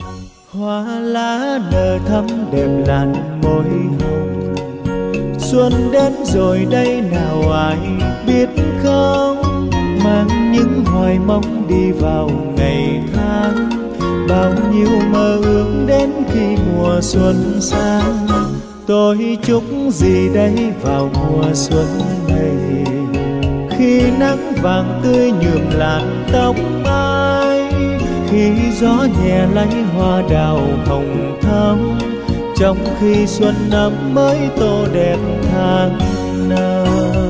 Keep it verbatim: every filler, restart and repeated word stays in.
Hoa lá nở thắm đẹp làn môi hồng, xuân đến rồi đây nào ai biết không, mang những hoài mong đi vào ngày tháng, bao nhiêu mơ ước đến khi mùa xuân sang. Tôi chúc gì đây vào mùa xuân này, khi nắng vàng tươi nhuộm làn tóc mai, khi gió nhẹ lấy hoa đào hồng thắm, trong khi xuân ấm mới tô đẹp tháng năm.